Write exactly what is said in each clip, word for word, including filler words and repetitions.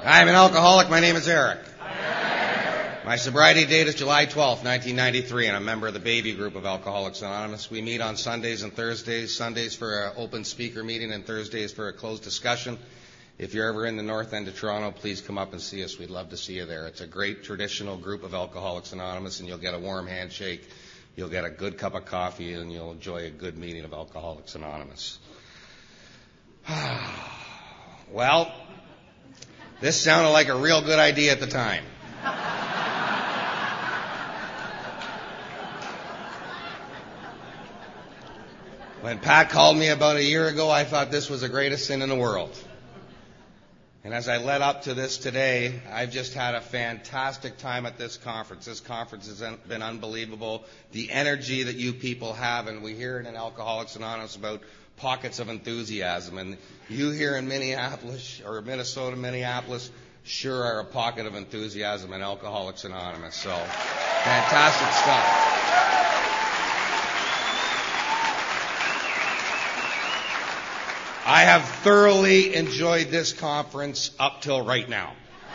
I'm an alcoholic. My name is Eric. My sobriety date is July twelfth, nineteen ninety-three, and I'm a member of the Baby Group of Alcoholics Anonymous. We meet on Sundays and Thursdays, Sundays for an open speaker meeting and Thursdays for a closed discussion. If you're ever in the north end of Toronto, please come up and see us. We'd love to see you there. It's a great traditional group of Alcoholics Anonymous, and you'll get a warm handshake, you'll get a good cup of coffee, and you'll enjoy a good meeting of Alcoholics Anonymous. Well, this sounded like a real good idea at the time. When Pat called me about a year ago, I thought this was the greatest thing in the world. And as I led up to this today, I've just had a fantastic time at this conference. This conference has been unbelievable. The energy that you people have, and we hear it in Alcoholics Anonymous about pockets of enthusiasm. And you here in Minneapolis, or Minnesota, Minneapolis, sure are a pocket of enthusiasm in Alcoholics Anonymous. So, fantastic stuff. I have thoroughly enjoyed this conference up till right now.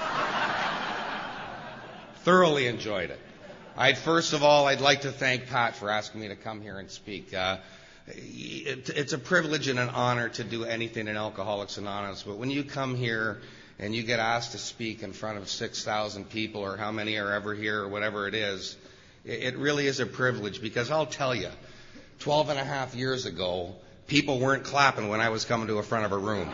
Thoroughly enjoyed it. I'd first of all, I'd like to thank Pat for asking me to come here and speak. Uh, it, it's a privilege and an honor to do anything in Alcoholics Anonymous, but when you come here and you get asked to speak in front of six thousand people, or how many are ever here, or whatever it is, it, it really is a privilege, because I'll tell you, twelve and a half years ago, people weren't clapping when I was coming to the front of a room.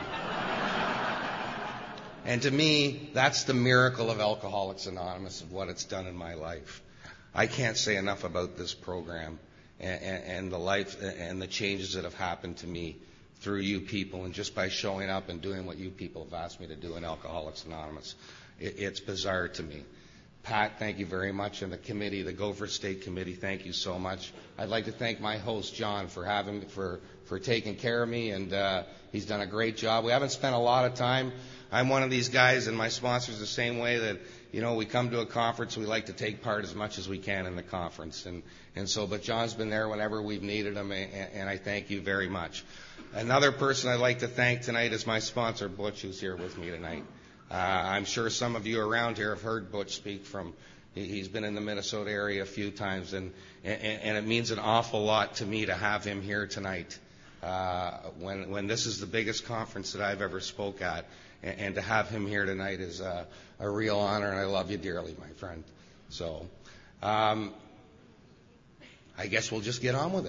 And to me, that's the miracle of Alcoholics Anonymous, of what it's done in my life. I can't say enough about this program and, and, and the life and the changes that have happened to me through you people, and just by showing up and doing what you people have asked me to do in Alcoholics Anonymous. It, it's bizarre to me. Pat, thank you very much, and the committee, the Gopher State Committee, thank you so much. I'd like to thank my host, John, for having for for taking care of me, and uh, he's done a great job. We haven't spent a lot of time. I'm one of these guys, and my sponsor's the same way, that, you know, we come to a conference, we like to take part as much as we can in the conference, and and so, but John's been there whenever we've needed him, and, and I thank you very much. Another person I'd like to thank tonight is my sponsor, Butch, who's here with me tonight. Uh, I'm sure some of you around here have heard Butch speak from, he's been in the Minnesota area a few times, and, and, and it means an awful lot to me to have him here tonight. Uh, when, when this is the biggest conference that I've ever spoke at, and, and to have him here tonight is a, a real honor, and I love you dearly, my friend. So, um, I guess we'll just get on with it.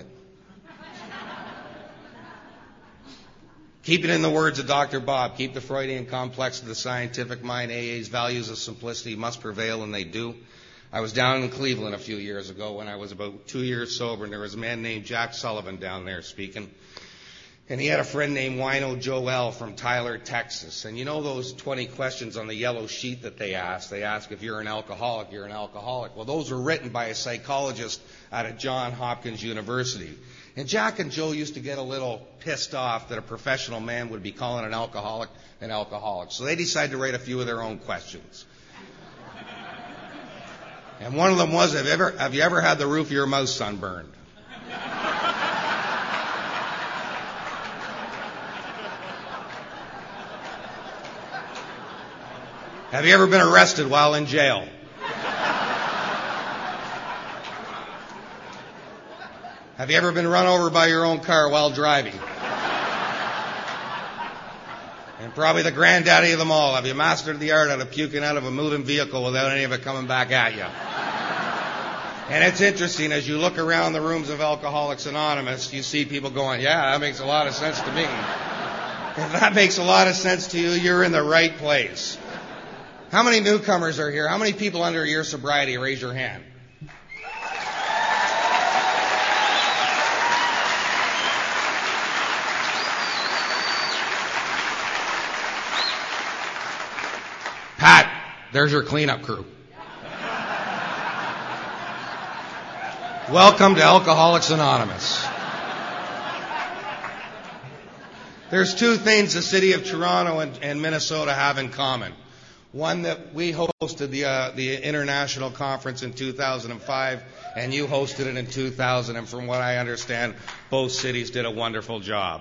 Keep it in the words of Doctor Bob. Keep the Freudian complex of the scientific mind. A A's values of simplicity must prevail, and they do. I was down in Cleveland a few years ago when I was about two years sober, and there was a man named Jack Sullivan down there speaking. And he had a friend named Wino Joel from Tyler, Texas. And you know those twenty questions on the yellow sheet that they ask? They ask if you're an alcoholic, you're an alcoholic. Well, those were written by a psychologist out of Johns Hopkins University. And Jack and Joe used to get a little pissed off that a professional man would be calling an alcoholic an alcoholic. So they decided to write a few of their own questions. And one of them was, have you ever, have you ever had the roof of your mouth sunburned? Have you ever been arrested while in jail? Have you ever been run over by your own car while driving? And probably the granddaddy of them all, have you mastered the art of puking out of a moving vehicle without any of it coming back at you? And it's interesting, as you look around the rooms of Alcoholics Anonymous, you see people going, yeah, that makes a lot of sense to me. If that makes a lot of sense to you, you're in the right place. How many newcomers are here? How many people under a year sobriety? Raise your hand. Pat, there's your cleanup crew. Welcome to Alcoholics Anonymous. There's two things the city of Toronto and, and Minnesota have in common. One, that we hosted the uh, the international conference in two thousand five, and you hosted it in two thousand. And from what I understand, both cities did a wonderful job.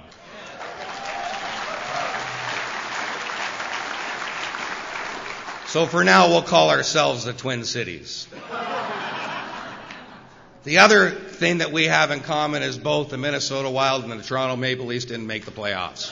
So for now, we'll call ourselves the Twin Cities. The other thing that we have in common is both the Minnesota Wild and the Toronto Maple Leafs didn't make the playoffs.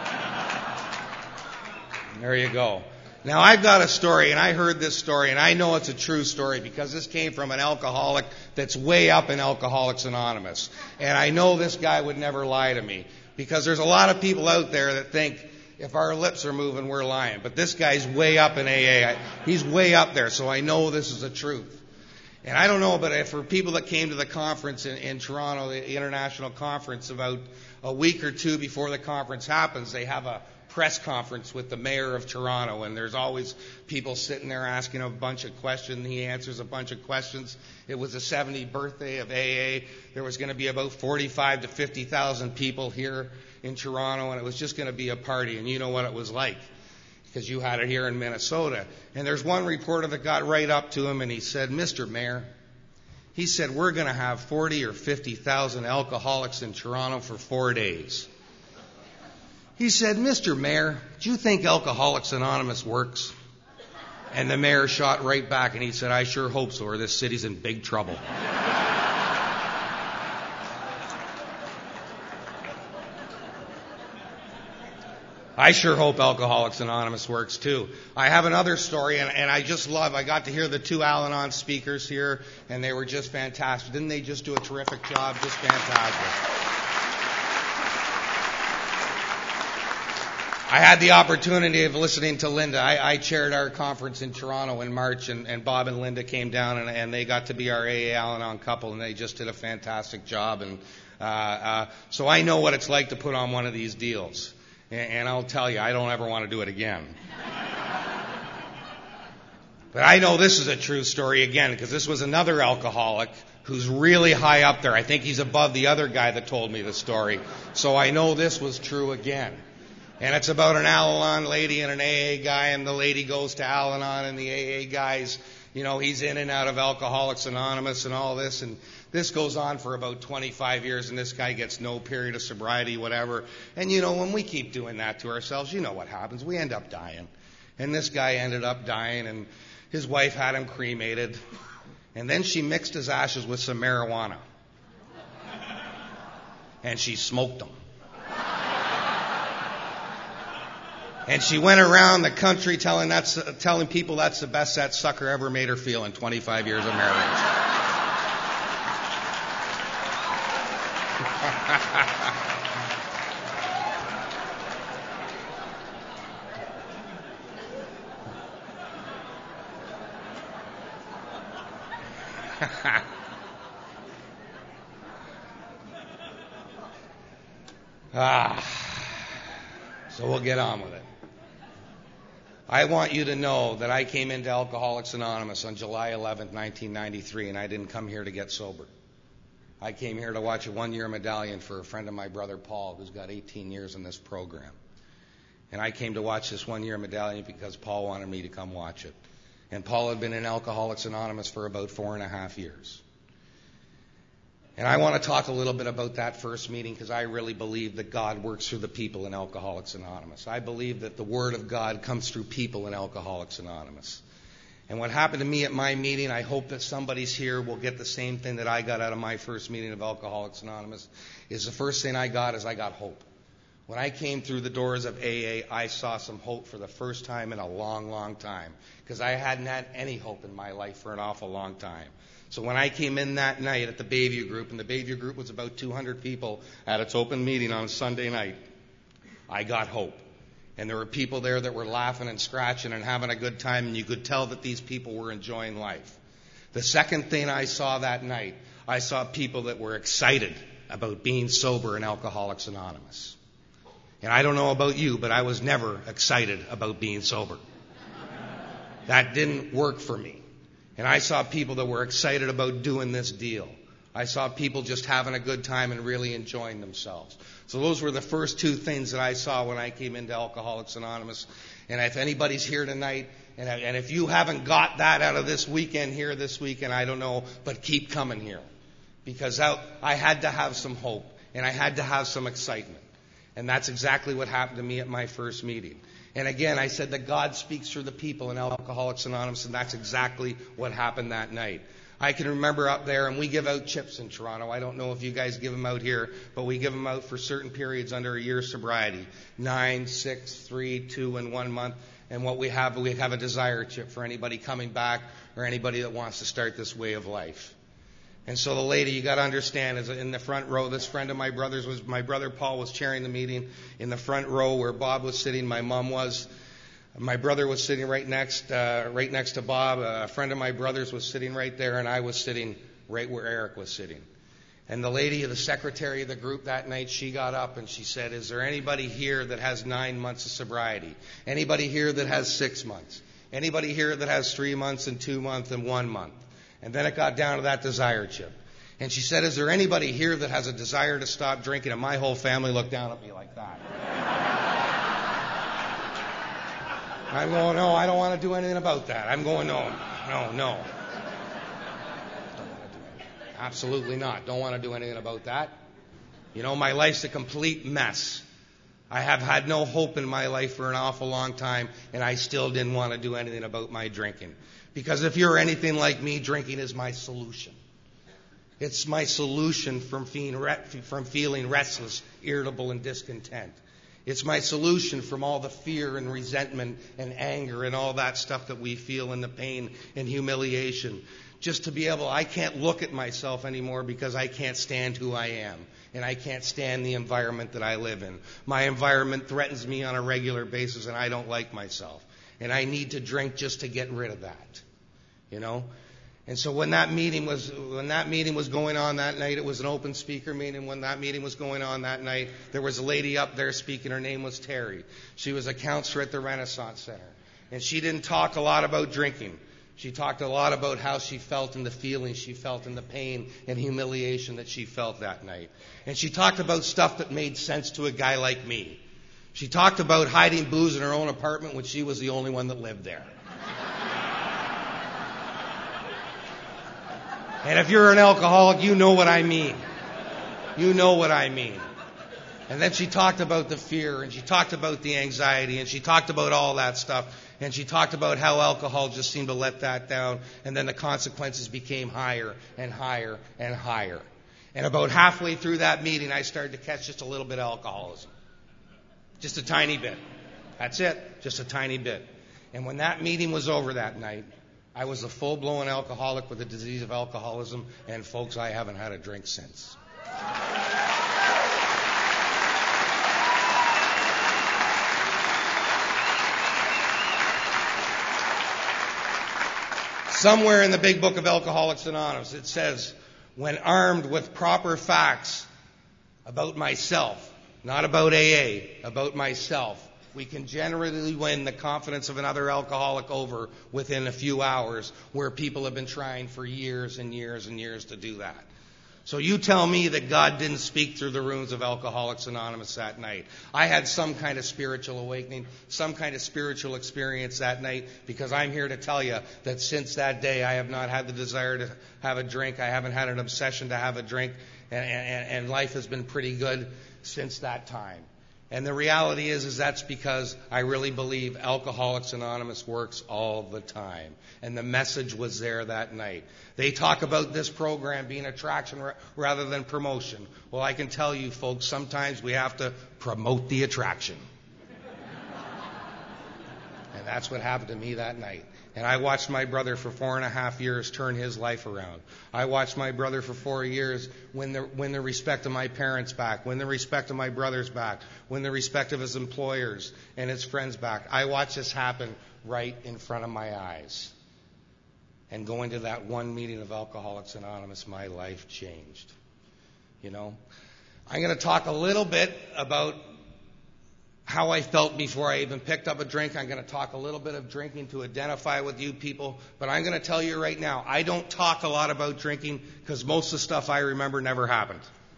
There you go. Now, I've got a story, and I heard this story, and I know it's a true story because this came from an alcoholic that's way up in Alcoholics Anonymous. And I know this guy would never lie to me because there's a lot of people out there that think if our lips are moving, we're lying. But this guy's way up in A A. He's way up there, so I know this is the truth. And I don't know, but if for people that came to the conference in, in Toronto, the international conference, about a week or two before the conference happens, they have a press conference with the mayor of Toronto, and there's always people sitting there asking a bunch of questions. He answers a bunch of questions. It was the seventieth birthday of A A. There was going to be about forty-five to fifty thousand people here in Toronto, and it was just going to be a party. And you know what it was like, because you had it here in Minnesota. And there's one reporter that got right up to him, and he said, "Mister Mayor," he said, "we're going to have forty or fifty thousand alcoholics in Toronto for four days. He said, "Mister Mayor, do you think Alcoholics Anonymous works?" And the mayor shot right back, and he said, "I sure hope so, or this city's in big trouble." I sure hope Alcoholics Anonymous works too. I have another story, and, and I just love, I got to hear the two Al-Anon speakers here, and they were just fantastic. Didn't they just do a terrific job? Just fantastic. I had the opportunity of listening to Linda. I, I chaired our conference in Toronto in March, and, and Bob and Linda came down, and, and they got to be our A A Al-Anon couple, and they just did a fantastic job. And uh, uh, so I know what it's like to put on one of these deals. And, and I'll tell you, I don't ever want to do it again. But I know this is a true story again, because this was another alcoholic who's really high up there. I think he's above the other guy that told me the story. So I know this was true again. And it's about an Al-Anon lady and an A A guy, and the lady goes to Al-Anon, and the A A guy's, you know, he's in and out of Alcoholics Anonymous and all this, and this goes on for about twenty-five years, and this guy gets no period of sobriety, whatever. And, you know, when we keep doing that to ourselves, you know what happens. We end up dying. And this guy ended up dying, and his wife had him cremated, and then she mixed his ashes with some marijuana, and she smoked them. And she went around the country telling that's telling people that's the best that sucker ever made her feel in twenty-five years of marriage. ah, so we'll get on with it. I want you to know that I came into Alcoholics Anonymous on July eleventh, nineteen ninety-three, and I didn't come here to get sober. I came here to watch a one-year medallion for a friend of my brother Paul, who's got eighteen years in this program. And I came to watch this one-year medallion because Paul wanted me to come watch it. And Paul had been in Alcoholics Anonymous for about four and a half years. And I want to talk a little bit about that first meeting because I really believe that God works through the people in Alcoholics Anonymous. I believe that the Word of God comes through people in Alcoholics Anonymous. And what happened to me at my meeting, I hope that somebody's here will get the same thing that I got out of my first meeting of Alcoholics Anonymous, is the first thing I got is I got hope. When I came through the doors of A A, I saw some hope for the first time in a long, long time because I hadn't had any hope in my life for an awful long time. So when I came in that night at the Bayview Group, and the Bayview Group was about two hundred people at its open meeting on Sunday night, I got hope. And there were people there that were laughing and scratching and having a good time, and you could tell that these people were enjoying life. The second thing I saw that night, I saw people that were excited about being sober in Alcoholics Anonymous. And I don't know about you, but I was never excited about being sober. That didn't work for me. And I saw people that were excited about doing this deal. I saw people just having a good time and really enjoying themselves. So those were the first two things that I saw when I came into Alcoholics Anonymous. And if anybody's here tonight, and, and if you haven't got that out of this weekend here this weekend, I don't know, but keep coming here. Because I, I had to have some hope, and I had to have some excitement. And that's exactly what happened to me at my first meeting. And again, I said that God speaks through the people in Alcoholics Anonymous, and that's exactly what happened that night. I can remember up there, and we give out chips in Toronto. I don't know if you guys give them out here, but we give them out for certain periods under a year's sobriety. Nine, six, three, two, and one month. And what we have, we have a desire chip for anybody coming back or anybody that wants to start this way of life. And so the lady, you got to understand, is in the front row. This friend of my brother's was, my brother Paul was chairing the meeting in the front row where Bob was sitting, my mom was. My brother was sitting right next, uh, right next to Bob. A friend of my brother's was sitting right there, and I was sitting right where Eric was sitting. And the lady, the secretary of the group that night, she got up and she said, "Is there anybody here that has nine months of sobriety? Anybody here that has six months? Anybody here that has three months and two months and one month?" And then it got down to that desire chip. And she said, "Is there anybody here that has a desire to stop drinking?" And my whole family looked down at me like that. I'm going, "No, I don't want to do anything about that." I'm going, "No, no, no. Absolutely not. Don't want to do anything about that." You know, my life's a complete mess. I have had no hope in my life for an awful long time, and I still didn't want to do anything about my drinking. Because if you're anything like me, drinking is my solution. It's my solution from feeling, from feeling restless, irritable, and discontent. It's my solution from all the fear and resentment and anger and all that stuff that we feel, and the pain and humiliation. Just to be able, I can't look at myself anymore because I can't stand who I am. And I can't stand the environment that I live in. My environment threatens me on a regular basis, and I don't like myself. And I need to drink just to get rid of that. You know? And so when that meeting was when that meeting was going on that night, it was an open speaker meeting. When that meeting was going on that night, there was a lady up there speaking. Her name was Terry. She was a counselor at the Renaissance Center. And she didn't talk a lot about drinking. She talked a lot about how she felt and the feelings she felt and the pain and humiliation that she felt that night. And she talked about stuff that made sense to a guy like me. She talked about hiding booze in her own apartment when she was the only one that lived there. And if you're an alcoholic, you know what I mean. You know what I mean. And then she talked about the fear, and she talked about the anxiety, and she talked about all that stuff. And she talked about how alcohol just seemed to let that down, and then the consequences became higher and higher and higher. And about halfway through that meeting, I started to catch just a little bit of alcoholism. Just a tiny bit. That's it. Just a tiny bit. And when that meeting was over that night, I was a full-blown alcoholic with the disease of alcoholism, and folks, I haven't had a drink since. Somewhere in the big book of Alcoholics Anonymous, it says, when armed with proper facts about myself, not about A A, about myself, we can generally win the confidence of another alcoholic over within a few hours, where people have been trying for years and years and years to do that. So you tell me that God didn't speak through the rooms of Alcoholics Anonymous that night. I had some kind of spiritual awakening, some kind of spiritual experience that night, because I'm here to tell you that since that day I have not had the desire to have a drink. I haven't had an obsession to have a drink, and, and, and life has been pretty good since that time. And the reality is, is that's because I really believe Alcoholics Anonymous works all the time. And the message was there that night. They talk about this program being attraction rather than promotion. Well, I can tell you, folks, sometimes we have to promote the attraction. And that's what happened to me that night. And I watched my brother for four and a half years turn his life around. I watched my brother for four years win the, win the respect of my parents back, win the respect of my brothers back, win the respect of his employers and his friends back. I watched this happen right in front of my eyes. And going to that one meeting of Alcoholics Anonymous, my life changed. You know, I'm going to talk a little bit about how I felt before I even picked up a drink. I'm going to talk a little bit of drinking to identify with you people. But I'm going to tell you right now, I don't talk a lot about drinking because most of the stuff I remember never happened.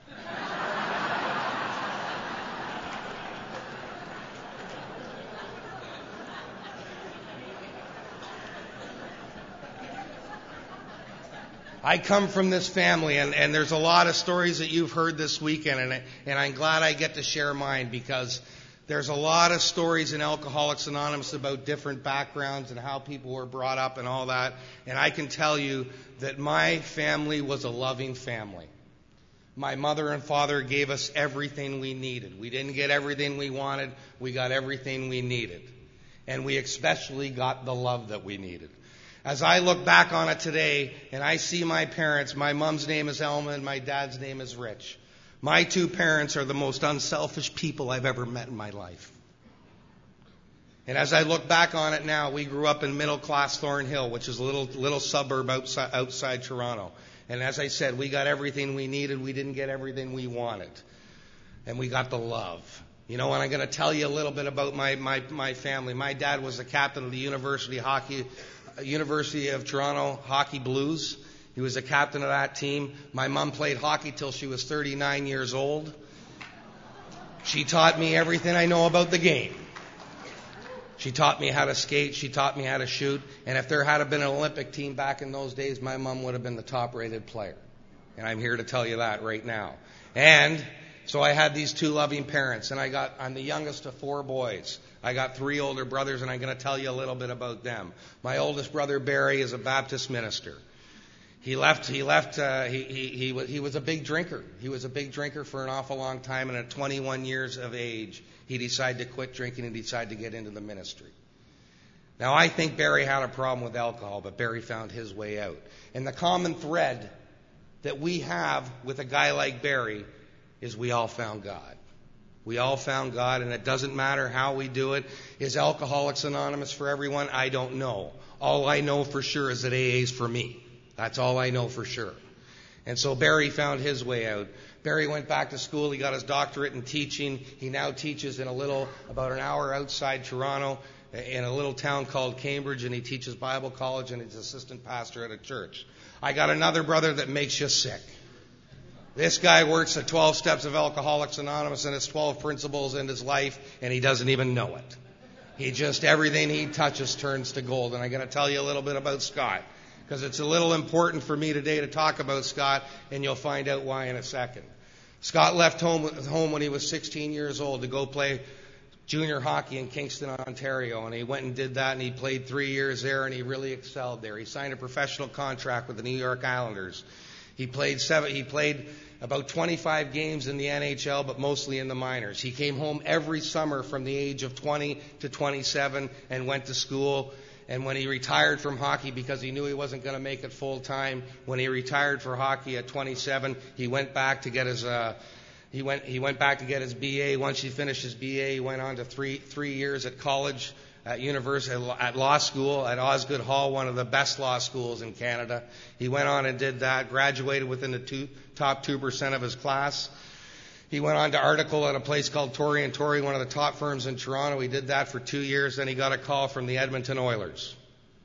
I come from this family, and, and there's a lot of stories that you've heard this weekend, and, and I'm glad I get to share mine, because There's a lot of stories in Alcoholics Anonymous about different backgrounds and how people were brought up and all that. And I can tell you that my family was a loving family. My mother and father gave us everything we needed. We didn't get everything we wanted. We got everything we needed. And we especially got the love that we needed. As I look back on it today and I see my parents, my mom's name is Elma and my dad's name is Rich. My two parents are the most unselfish people I've ever met in my life. And as I look back on it now, we grew up in middle-class Thornhill, which is a little little suburb outside, outside Toronto. And as I said, we got everything we needed. We didn't get everything we wanted. And we got the love. You know, and I'm going to tell you a little bit about my, my, my family. My dad was the captain of the University Hockey, University of Toronto Hockey Blues. He was a captain of that team. My mom played hockey till she was thirty-nine years old. She taught me everything I know about the game. She taught me how to skate. She taught me how to shoot. And if there had been an Olympic team back in those days, my mom would have been the top-rated player. And I'm here to tell you that right now. And so I had these two loving parents. And I got, I'm the youngest of four boys. I got three older brothers, and I'm going to tell you a little bit about them. My oldest brother, Barry, is a Baptist minister. He left, he left, uh, he, he, he, was, he was a big drinker. He was a big drinker for an awful long time, and at twenty-one years of age, he decided to quit drinking and decided to get into the ministry. Now, I think Barry had a problem with alcohol, but Barry found his way out. And the common thread that we have with a guy like Barry is we all found God. We all found God, and it doesn't matter how we do it. Is Alcoholics Anonymous for everyone? I don't know. All I know for sure is that A A is for me. That's all I know for sure. And so Barry found his way out. Barry went back to school. He got his doctorate in teaching. He now teaches in a little, about an hour outside Toronto, in a little town called Cambridge, and he teaches Bible college, and he's assistant pastor at a church. I got another brother that makes you sick. This guy works at twelve Steps of Alcoholics Anonymous and his twelve principles in his life, and he doesn't even know it. He just, everything he touches turns to gold. And I'm going to tell you a little bit about Scott, because it's a little important for me today to talk about Scott, and you'll find out why in a second. Scott left home, home when he was sixteen years old to go play junior hockey in Kingston, Ontario, and he went and did that, and he played three years there, and he really excelled there. He signed a professional contract with the New York Islanders. He played seven, he played about twenty-five games in the N H L, but mostly in the minors. He came home every summer from the age of twenty to twenty-seven and went to school. And when he retired from hockey, because he knew he wasn't going to make it full time, when he retired for hockey at twenty-seven, he went back to get his uh, he went he went back to get his B A. Once he finished his B A, he went on to three three years at college, at university, at law school at Osgoode Hall, one of the best law schools in Canada. He went on and did that, graduated within the two, top two percent of his class. He went on to article at a place called Torrey and Torrey, one of the top firms in Toronto. He did that for two years. Then he got a call from the Edmonton Oilers.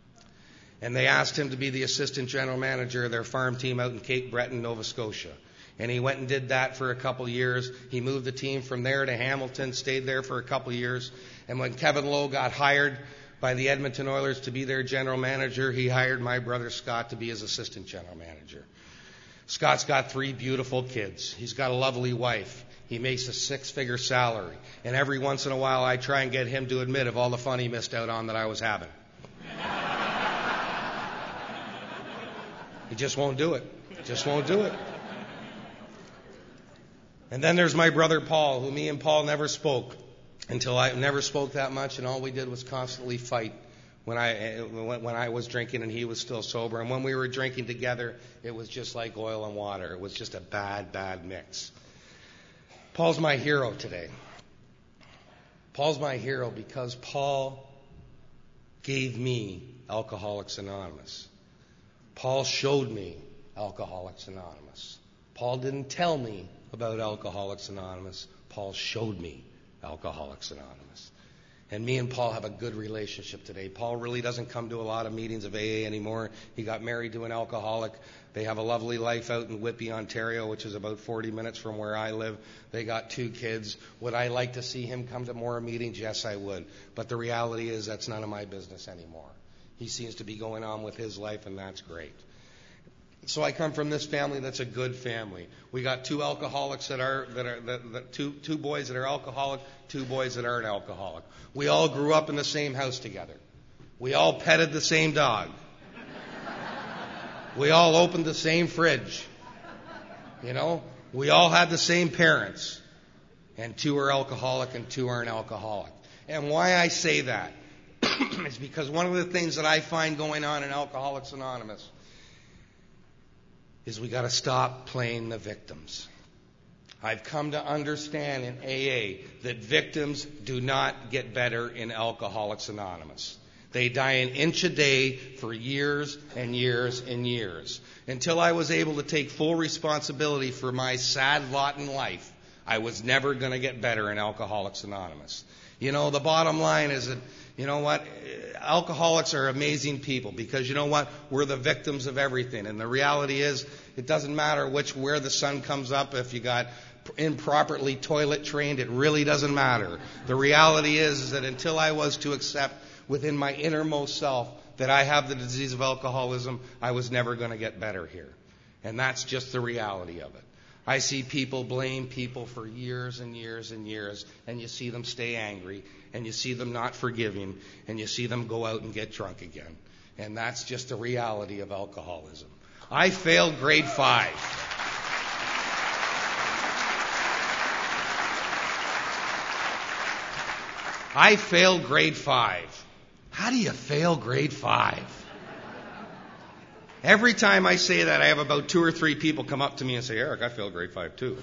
And they asked him to be the assistant general manager of their farm team out in Cape Breton, Nova Scotia. And he went and did that for a couple years. He moved the team from there to Hamilton, stayed there for a couple years. And when Kevin Lowe got hired by the Edmonton Oilers to be their general manager, he hired my brother Scott to be his assistant general manager. Scott's got three beautiful kids. He's got a lovely wife. He makes a six-figure salary. And every once in a while, I try and get him to admit of all the fun he missed out on that I was having. He just won't do it. Just won't do it. And then there's my brother Paul, who me and Paul never spoke until I never spoke that much, and all we did was constantly fight. When I when I was drinking and he was still sober. And when we were drinking together, it was just like oil and water. It was just a bad, bad mix. Paul's my hero today. Paul's my hero because Paul gave me Alcoholics Anonymous. Paul showed me Alcoholics Anonymous. Paul didn't tell me about Alcoholics Anonymous. Paul showed me Alcoholics Anonymous. And me and Paul have a good relationship today. Paul really doesn't come to a lot of meetings of A A anymore. He got married to an alcoholic. They have a lovely life out in Whitby, Ontario, which is about forty minutes from where I live. They got two kids. Would I like to see him come to more meetings? Yes, I would. But the reality is that's none of my business anymore. He seems to be going on with his life, and that's great. So I come from this family that's a good family. We got two alcoholics that are that are that, that two two boys that are alcoholic, two boys that aren't alcoholic. We all grew up in the same house together. We all petted the same dog. We all opened the same fridge. You know, we all had the same parents. And two are alcoholic and two aren't alcoholic. And why I say that is because one of the things that I find going on in Alcoholics Anonymous is we got to stop playing the victims. I've come to understand in A A that victims do not get better in Alcoholics Anonymous. They die an inch a day for years and years and years. Until I was able to take full responsibility for my sad lot in life, I was never going to get better in Alcoholics Anonymous. You know, the bottom line is that, you know what, alcoholics are amazing people because, you know what, we're the victims of everything. And the reality is, it doesn't matter which where the sun comes up. If you got improperly toilet trained, it really doesn't matter. The reality is, is that until I was to accept within my innermost self that I have the disease of alcoholism, I was never going to get better here. And that's just the reality of it. I see people blame people for years and years and years, and you see them stay angry, and you see them not forgiving, and you see them go out and get drunk again. And that's just the reality of alcoholism. I failed grade five. I failed grade five. How do you fail grade five? Every time I say that, I have about two or three people come up to me and say, Eric, I failed grade five too.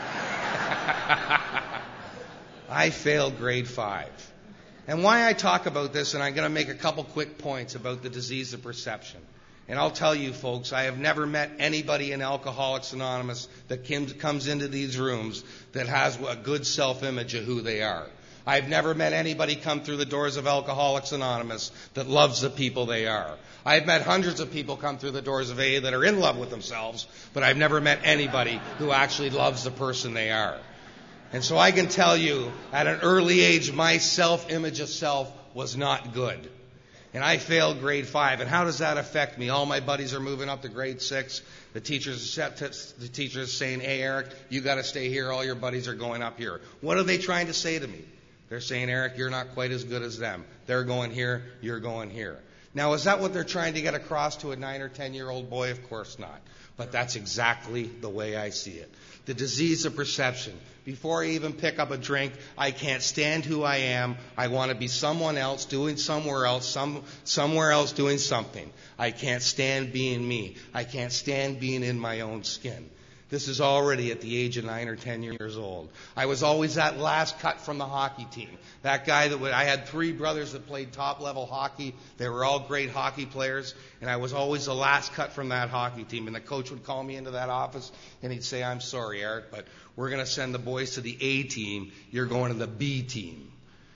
I failed grade five. And why I talk about this, and I'm going to make a couple quick points about the disease of perception. And I'll tell you, folks, I have never met anybody in Alcoholics Anonymous that comes into these rooms that has a good self-image of who they are. I've never met anybody come through the doors of Alcoholics Anonymous that loves the people they are. I've met hundreds of people come through the doors of A A that are in love with themselves, but I've never met anybody who actually loves the person they are. And so I can tell you, at an early age, my self-image of self was not good. And I failed grade five. And how does that affect me? All my buddies are moving up to grade six. The teachers, the teachers saying, hey, Eric, you got to stay here. All your buddies are going up here. What are they trying to say to me? They're saying, Eric, you're not quite as good as them. They're going here, you're going here. Now, is that what they're trying to get across to a nine or ten-year-old boy? Of course not. But that's exactly the way I see it. The disease of perception. Before I even pick up a drink, I can't stand who I am. I want to be someone else doing somewhere else, some, somewhere else doing something. I can't stand being me. I can't stand being in my own skin. This is already at the age of nine or ten years old. I was always that last cut from the hockey team. That guy that would, I had three brothers that played top-level hockey. They were all great hockey players, and I was always the last cut from that hockey team. And the coach would call me into that office, and he'd say, I'm sorry, Eric, but we're going to send the boys to the A team. You're going to the B team.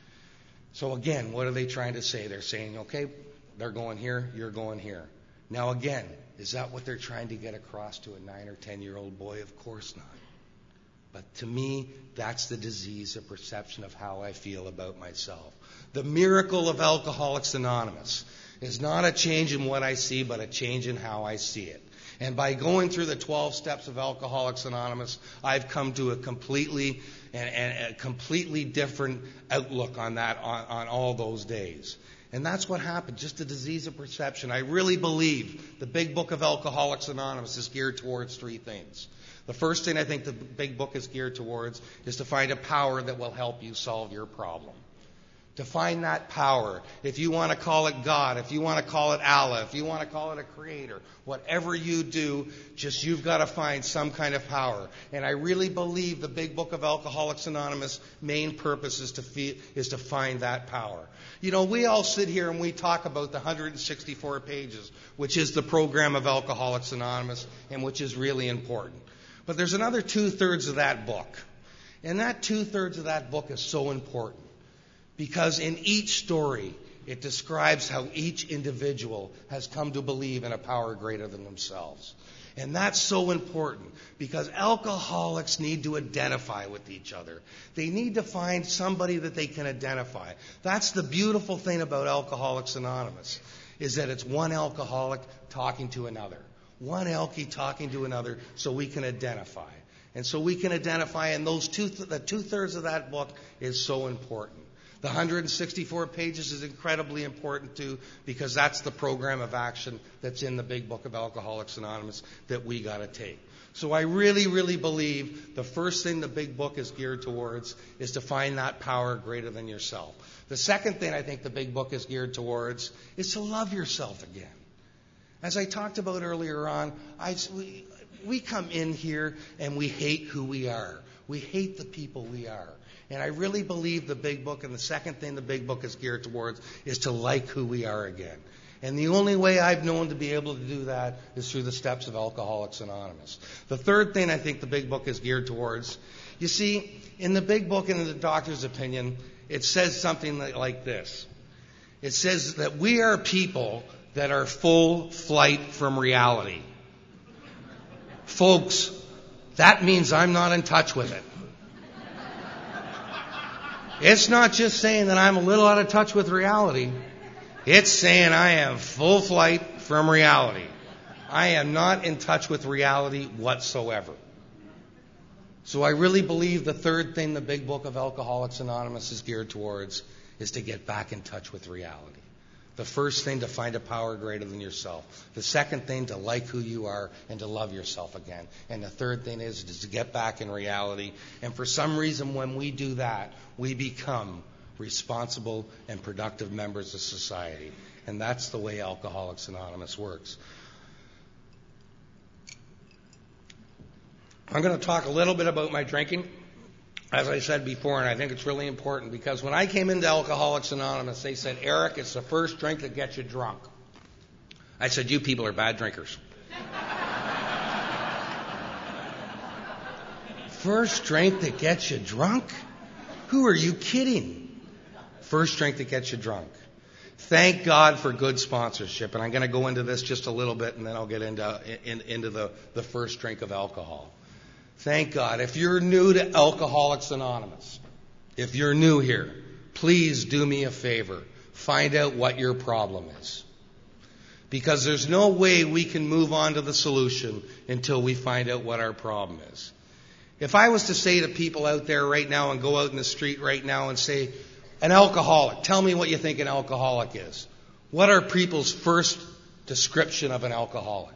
So again, what are they trying to say? They're saying, okay, they're going here, you're going here. Now again, is that what they're trying to get across to a nine or ten-year-old boy? Of course not. But to me, that's the disease of perception of how I feel about myself. The miracle of Alcoholics Anonymous is not a change in what I see, but a change in how I see it. And by going through the twelve steps of Alcoholics Anonymous, I've come to a completely and, and a completely different outlook on that, on, on all those days. And that's what happened, just a disease of perception. I really believe the big book of Alcoholics Anonymous is geared towards three things. The first thing I think the big book is geared towards is to find a power that will help you solve your problem. To find that power, if you want to call it God, if you want to call it Allah, if you want to call it a creator, whatever you do, just you've got to find some kind of power. And I really believe the big book of Alcoholics Anonymous' main purpose is to, fe- is to find that power. You know, we all sit here and we talk about the one hundred sixty-four pages, which is the program of Alcoholics Anonymous, and which is really important. But there's another two-thirds of that book. And that two-thirds of that book is so important. Because in each story, it describes how each individual has come to believe in a power greater than themselves. And that's so important because alcoholics need to identify with each other. They need to find somebody that they can identify. That's the beautiful thing about Alcoholics Anonymous, is that it's one alcoholic talking to another. One Elkie talking to another so we can identify. And so we can identify, and those two, the two-thirds of that book is so important. The one hundred sixty-four pages is incredibly important too, because that's the program of action that's in the Big Book of Alcoholics Anonymous that we got to take. So I really, really believe the first thing the Big Book is geared towards is to find that power greater than yourself. The second thing I think the Big Book is geared towards is to love yourself again. As I talked about earlier on, I, we, we come in here and we hate who we are. We hate the people we are. And I really believe the Big Book, and the second thing the Big Book is geared towards, is to like who we are again. And the only way I've known to be able to do that is through the steps of Alcoholics Anonymous. The third thing I think the Big Book is geared towards, you see, in the Big Book and in the doctor's opinion, it says something like this. It says that we are people that are full flight from reality. Folks, that means I'm not in touch with it. It's not just saying that I'm a little out of touch with reality. It's saying I am full flight from reality. I am not in touch with reality whatsoever. So I really believe the third thing the Big Book of Alcoholics Anonymous is geared towards is to get back in touch with reality. The first thing, to find a power greater than yourself. The second thing, to like who you are and to love yourself again. And the third thing is, is to get back in reality. And for some reason, when we do that, we become responsible and productive members of society. And that's the way Alcoholics Anonymous works. I'm going to talk a little bit about my drinking, as I said before, and I think it's really important, because when I came into Alcoholics Anonymous, they said, Eric, it's the first drink that gets you drunk. I said, you people are bad drinkers. First drink that gets you drunk? Who are you kidding? First drink that gets you drunk. Thank God for good sponsorship, and I'm going to go into this just a little bit, and then I'll get into, in, into the, the first drink of alcohol. Thank God. If you're new to Alcoholics Anonymous, if you're new here, please do me a favor. Find out what your problem is. Because there's no way we can move on to the solution until we find out what our problem is. If I was to say to people out there right now and go out in the street right now and say, an alcoholic, tell me what you think an alcoholic is. What are people's first description of an alcoholic?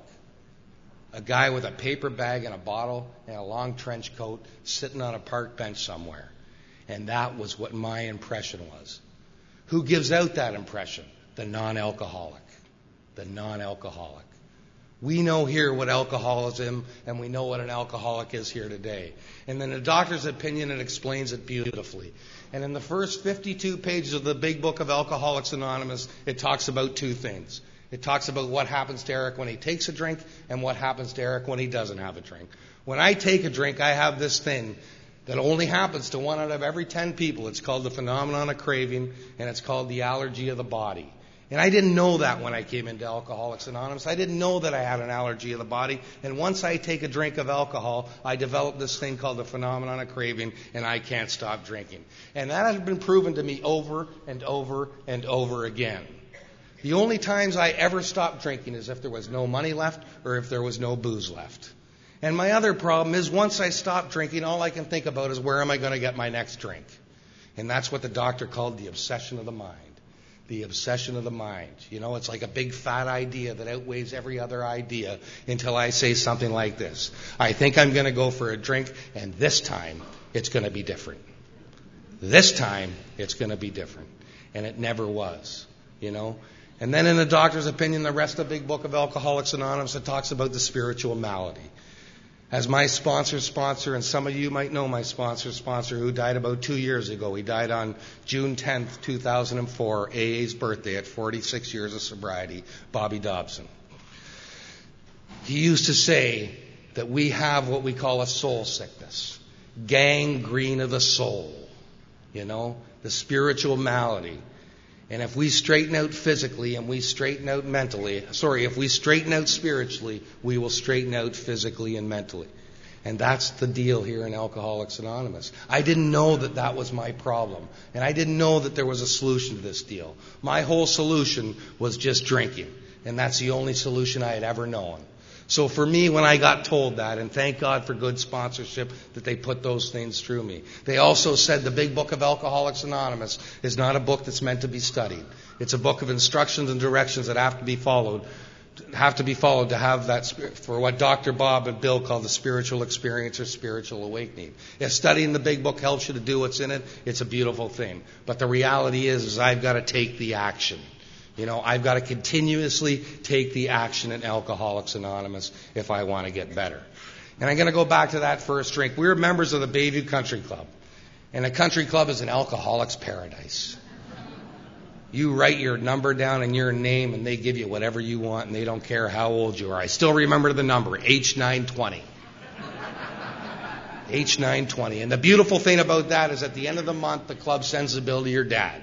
A guy with a paper bag and a bottle and a long trench coat sitting on a park bench somewhere. And that was what my impression was. Who gives out that impression? The non-alcoholic. The non-alcoholic. We know here what alcoholism, and we know what an alcoholic is here today. And then the doctor's opinion, it explains it beautifully. And in the first fifty-two pages of the Big Book of Alcoholics Anonymous, it talks about two things. It talks about what happens to Eric when he takes a drink and what happens to Eric when he doesn't have a drink. When I take a drink, I have this thing that only happens to one out of every ten people. It's called the phenomenon of craving, and it's called the allergy of the body. And I didn't know that when I came into Alcoholics Anonymous. I didn't know that I had an allergy of the body. And once I take a drink of alcohol, I develop this thing called the phenomenon of craving, and I can't stop drinking. And that has been proven to me over and over and over again. The only times I ever stopped drinking is if there was no money left or if there was no booze left. And my other problem is once I stop drinking, all I can think about is where am I going to get my next drink? And that's what the doctor called the obsession of the mind. The obsession of the mind. You know, it's like a big fat idea that outweighs every other idea until I say something like this. I think I'm going to go for a drink, and this time it's going to be different. This time it's going to be different. And it never was, you know. And then in the doctor's opinion, the rest of the Big Book of Alcoholics Anonymous, it talks about the spiritual malady. As my sponsor's sponsor, and some of you might know my sponsor's sponsor who died about two years ago. He died on June tenth, two thousand four, A A's birthday at forty-six years of sobriety, Bobby Dobson. He used to say that we have what we call a soul sickness, gangrene of the soul, you know, the spiritual malady. And if we straighten out physically and we straighten out mentally, sorry, if we straighten out spiritually, we will straighten out physically and mentally. And that's the deal here in Alcoholics Anonymous. I didn't know that that was my problem. And I didn't know that there was a solution to this deal. My whole solution was just drinking. And that's the only solution I had ever known. So for me, when I got told that, and thank God for good sponsorship that they put those things through me. They also said the Big Book of Alcoholics Anonymous is not a book that's meant to be studied. It's a book of instructions and directions that have to be followed, have to be followed to have that, for what Doctor Bob and Bill call the spiritual experience or spiritual awakening. If studying the Big Book helps you to do what's in it, it's a beautiful thing. But the reality is, is I've got to take the action. You know, I've got to continuously take the action in Alcoholics Anonymous if I want to get better. And I'm going to go back to that first drink. We're members of the Bayview Country Club. And a country club is an alcoholic's paradise. You write your number down and your name, and they give you whatever you want, and they don't care how old you are. I still remember the number, H nine twenty. H nine twenty. And the beautiful thing about that is at the end of the month, the club sends the bill to your dad.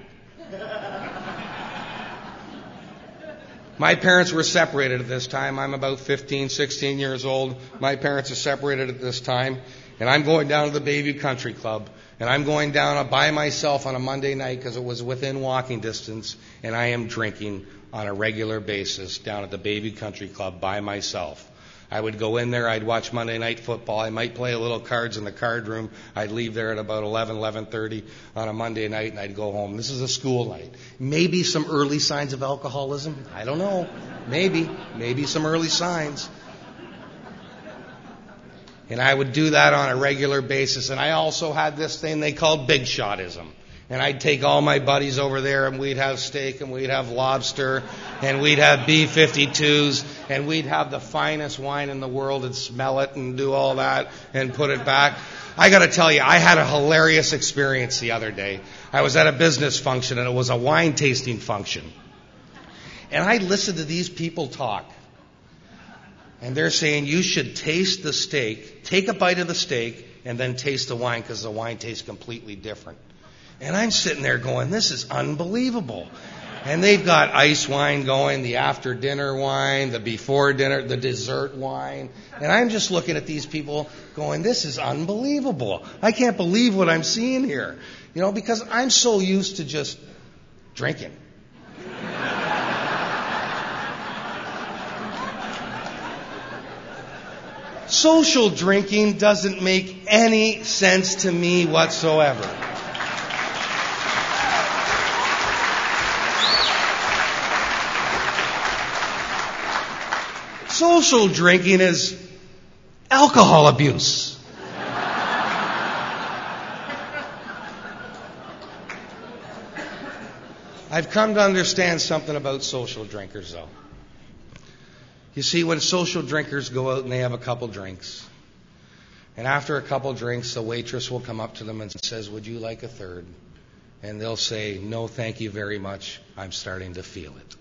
My parents were separated at this time. I'm about fifteen, sixteen years old. My parents are separated at this time. And I'm going down to the Bayview Country Club. And I'm going down by myself on a Monday night because it was within walking distance. And I am drinking on a regular basis down at the Bayview Country Club by myself. I would go in there, I'd watch Monday Night Football, I might play a little cards in the card room, I'd leave there at about eleven, eleven thirty on a Monday night, and I'd go home. This is a school night. Maybe some early signs of alcoholism, I don't know. Maybe, maybe some early signs. And I would do that on a regular basis, and I also had this thing they called big shotism. And I'd take all my buddies over there, and we'd have steak, and we'd have lobster, and we'd have B fifty-twos, and we'd have the finest wine in the world and smell it and do all that and put it back. I got to tell you, I had a hilarious experience the other day. I was at a business function, and it was a wine tasting function. And I listened to these people talk. And they're saying, you should taste the steak, take a bite of the steak, and then taste the wine because the wine tastes completely different. And I'm sitting there going, this is unbelievable. And they've got ice wine going, the after dinner wine, the before dinner, the dessert wine. And I'm just looking at these people going, this is unbelievable. I can't believe what I'm seeing here. You know, because I'm so used to just drinking. Social drinking doesn't make any sense to me whatsoever. Social drinking is alcohol abuse. I've come to understand something about social drinkers, though. You see, when social drinkers go out and they have a couple drinks, and after a couple drinks, the waitress will come up to them and says, would you like a third? And they'll say, no, thank you very much. I'm starting to feel it.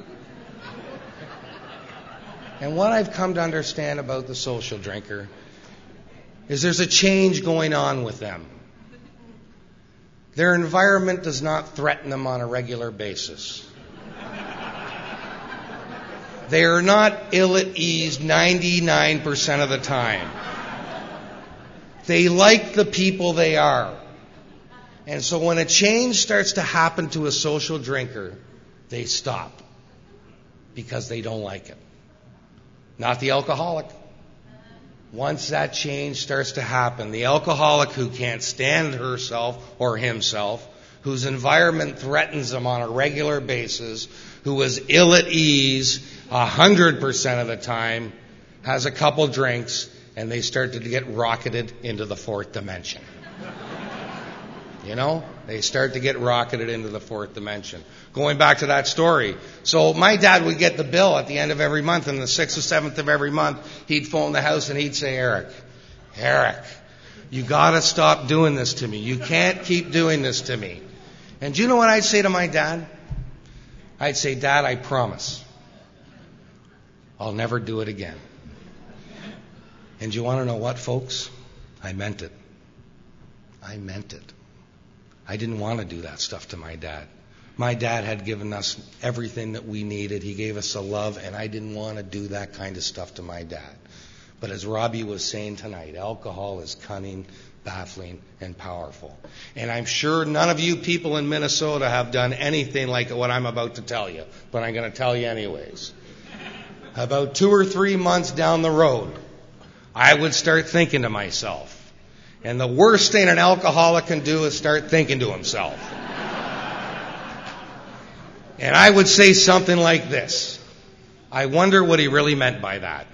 And what I've come to understand about the social drinker is there's a change going on with them. Their environment does not threaten them on a regular basis. They are not ill at ease ninety-nine percent of the time. They like the people they are. And so when a change starts to happen to a social drinker, they stop because they don't like it. Not the alcoholic. Once that change starts to happen, the alcoholic who can't stand herself or himself, whose environment threatens them on a regular basis, who is ill at ease a hundred percent of the time, has a couple drinks, and they start to get rocketed into the fourth dimension. You know, they start to get rocketed into the fourth dimension. Going back to that story. So my dad would get the bill at the end of every month, and the sixth or seventh of every month, he'd phone the house and he'd say, Eric, Eric, you gotta stop doing this to me. You can't keep doing this to me. And do you know what I'd say to my dad? I'd say, Dad, I promise I'll never do it again. And do you want to know what, folks? I meant it. I meant it. I didn't want to do that stuff to my dad. My dad had given us everything that we needed. He gave us a love, and I didn't want to do that kind of stuff to my dad. But as Robbie was saying tonight, alcohol is cunning, baffling, and powerful. And I'm sure none of you people in Minnesota have done anything like what I'm about to tell you, but I'm going to tell you anyways. about two or three months down the road, I would start thinking to myself. And the worst thing an alcoholic can do is start thinking to himself. And I would say something like this. I wonder what he really meant by that.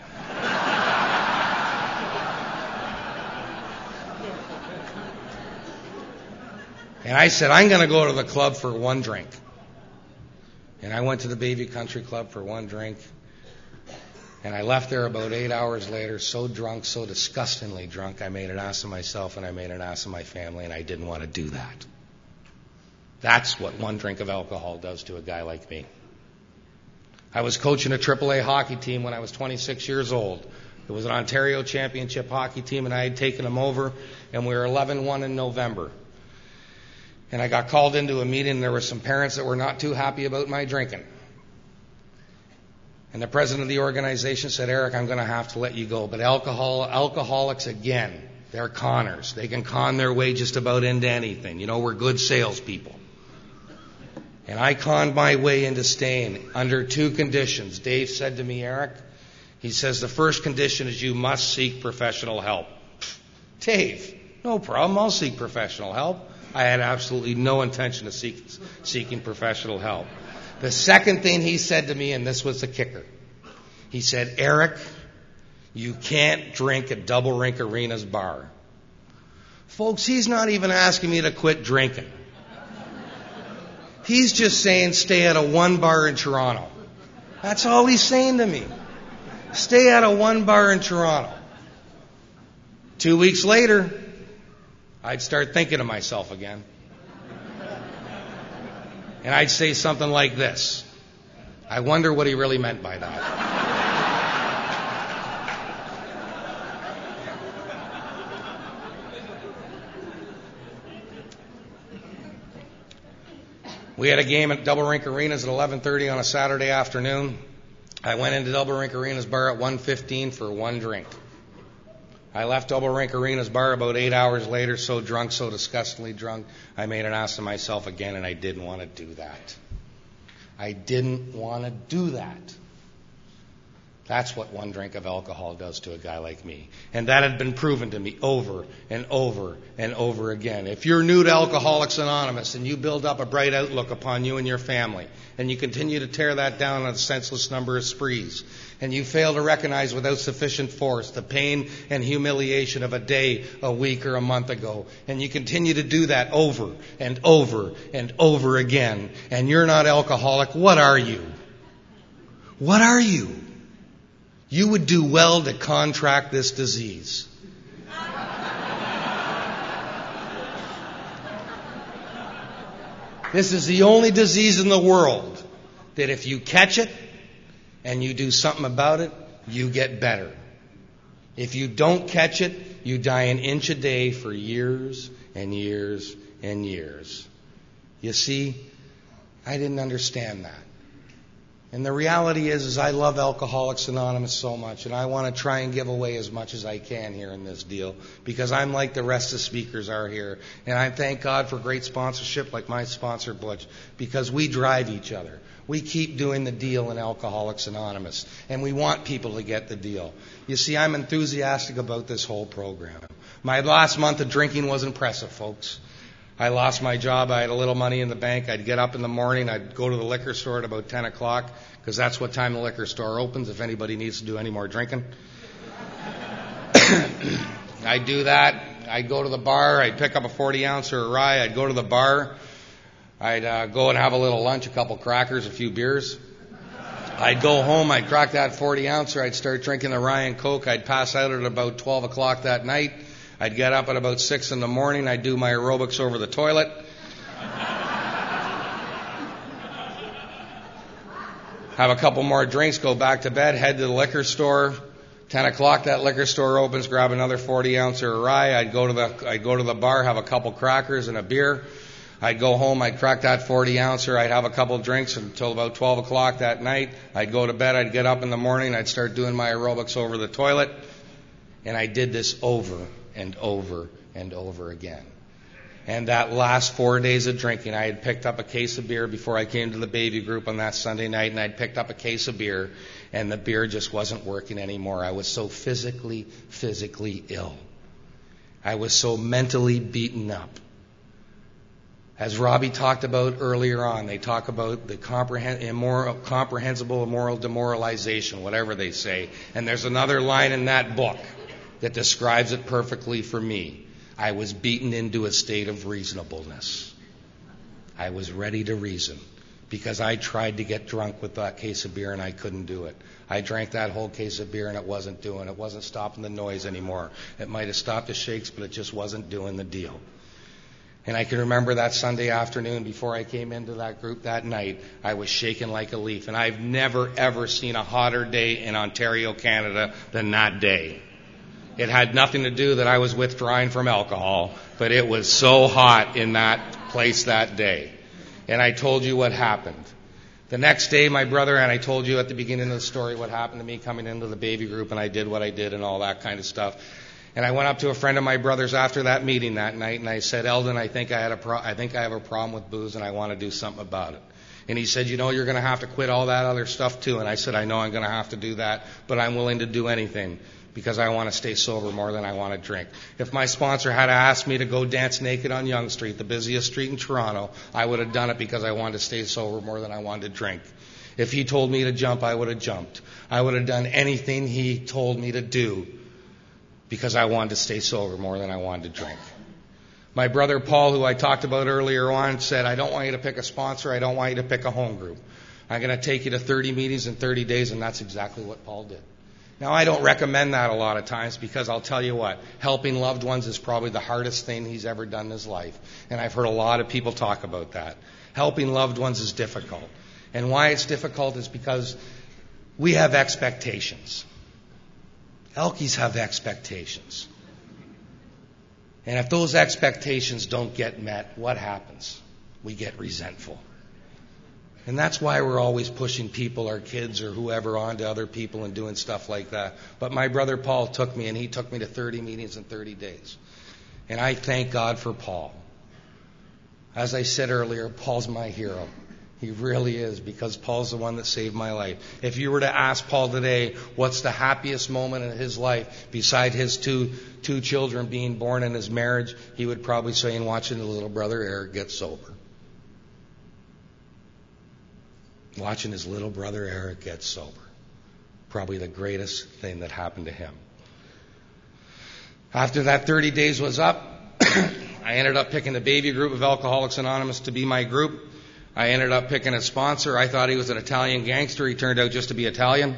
And I said, I'm going to go to the club for one drink. And I went to the Bayview Country Club for one drink. And I left there about eight hours later, so drunk, so disgustingly drunk, I made an ass of myself and I made an ass of my family, and I didn't want to do that. That's what one drink of alcohol does to a guy like me. I was coaching a triple A hockey team when I was twenty-six years old. It was an Ontario Championship hockey team, and I had taken them over, and we were eleven one in November. And I got called into a meeting, and there were some parents that were not too happy about my drinking. And the president of the organization said, Eric, I'm going to have to let you go. But alcohol, alcoholics, again, they're conners. They can con their way just about into anything. You know, we're good salespeople. And I conned my way into staying under two conditions. Dave said to me, Eric, he says, the first condition is you must seek professional help. Dave, no problem. I'll seek professional help. I had absolutely no intention of seek, seeking professional help. The second thing he said to me, and this was the kicker, he said, Eric, you can't drink at Double Rink Arena's bar. Folks, he's not even asking me to quit drinking. He's just saying stay at a one bar in Toronto. That's all he's saying to me. Stay at a one bar in Toronto. Two weeks later, I'd start thinking to myself again. And I'd say something like this. I wonder what he really meant by that. We had a game at Double Rink Arenas at eleven thirty on a Saturday afternoon. I went into Double Rink Arenas bar at one fifteen for one drink. I left Double Rink Arenas bar about eight hours later, so drunk, so disgustingly drunk, I made an ass of myself again, and I didn't want to do that. I didn't want to do that. That's what one drink of alcohol does to a guy like me. And that had been proven to me over and over and over again. If you're new to Alcoholics Anonymous and you build up a bright outlook upon you and your family, and you continue to tear that down on a senseless number of sprees, and you fail to recognize without sufficient force the pain and humiliation of a day, a week, or a month ago, and you continue to do that over and over and over again, and you're not alcoholic, what are you? What are you? You would do well to contract this disease. This is the only disease in the world that if you catch it and you do something about it, you get better. If you don't catch it, you die an inch a day for years and years and years. You see, I didn't understand that. And the reality is, is I love Alcoholics Anonymous so much, and I want to try and give away as much as I can here in this deal, because I'm like the rest of the speakers are here. And I thank God for great sponsorship like my sponsor, Butch, because we drive each other. We keep doing the deal in Alcoholics Anonymous, and we want people to get the deal. You see, I'm enthusiastic about this whole program. My last month of drinking was impressive, folks. I lost my job. I had a little money in the bank. I'd get up in the morning. I'd go to the liquor store at about ten o'clock, because that's what time the liquor store opens if anybody needs to do any more drinking. I'd do that. I'd go to the bar. I'd pick up a forty ouncer of rye. I'd go to the bar. I'd uh, go and have a little lunch, a couple crackers, a few beers. I'd go home. I'd crack that forty ouncer. I'd start drinking the rye and Coke. I'd pass out at about twelve o'clock that night. I'd get up at about six in the morning. I'd do my aerobics over the toilet. Have a couple more drinks, go back to bed, head to the liquor store. Ten o'clock, that liquor store opens, grab another forty ouncer of rye. I'd go to the, I'd go to the bar, have a couple crackers and a beer. I'd go home, I'd crack that forty ouncer, I'd have a couple drinks until about twelve o'clock that night. I'd go to bed, I'd get up in the morning, I'd start doing my aerobics over the toilet. And I did this over and over and over again. And that last four days of drinking, I had picked up a case of beer before I came to the baby group on that Sunday night, and I'd picked up a case of beer, and the beer just wasn't working anymore. I was so physically, physically ill. I was so mentally beaten up. As Robbie talked about earlier on, they talk about the comprehen- immoral, comprehensible moral demoralization, whatever they say. And there's another line in that book that describes it perfectly for me. I was beaten into a state of reasonableness. I was ready to reason because I tried to get drunk with that case of beer and I couldn't do it. I drank that whole case of beer and it wasn't doing it. It wasn't stopping the noise anymore. It might have stopped the shakes, but it just wasn't doing the deal. And I can remember that Sunday afternoon before I came into that group that night, I was shaking like a leaf. And I've never, ever seen a hotter day in Ontario, Canada than that day. It had nothing to do that I was withdrawing from alcohol, but it was so hot in that place that day. And I told you what happened. The next day, my brother, and I told you at the beginning of the story what happened to me coming into the baby group, and I did what I did and all that kind of stuff. And I went up to a friend of my brother's after that meeting that night, and I said, Eldon, I think I had a pro- I think I have a problem with booze, and I want to do something about it. And he said, you know, you're going to have to quit all that other stuff too. And I said, I know I'm going to have to do that, but I'm willing to do anything because I want to stay sober more than I want to drink. If my sponsor had asked me to go dance naked on Yonge Street, the busiest street in Toronto, I would have done it because I wanted to stay sober more than I wanted to drink. If he told me to jump, I would have jumped. I would have done anything he told me to do because I wanted to stay sober more than I wanted to drink. My brother Paul, who I talked about earlier on, said, I don't want you to pick a sponsor. I don't want you to pick a home group. I'm going to take you to thirty meetings in thirty days, and that's exactly what Paul did. Now, I don't recommend that a lot of times because I'll tell you what, helping loved ones is probably the hardest thing he's ever done in his life. And I've heard a lot of people talk about that. Helping loved ones is difficult. And why it's difficult is because we have expectations. Elkies have expectations. And if those expectations don't get met, what happens? We get resentful. And that's why we're always pushing people, our kids or whoever, onto other people and doing stuff like that. But my brother Paul took me, and he took me to thirty meetings in thirty days. And I thank God for Paul. As I said earlier, Paul's my hero. He really is, because Paul's the one that saved my life. If you were to ask Paul today, what's the happiest moment in his life beside his two two children being born in his marriage, he would probably say, in watching his little brother Eric get sober. Watching his little brother Eric get sober. Probably the greatest thing that happened to him. After that thirty days was up, I ended up picking the baby group of Alcoholics Anonymous to be my group. I ended up picking a sponsor. I thought he was an Italian gangster. He turned out just to be Italian.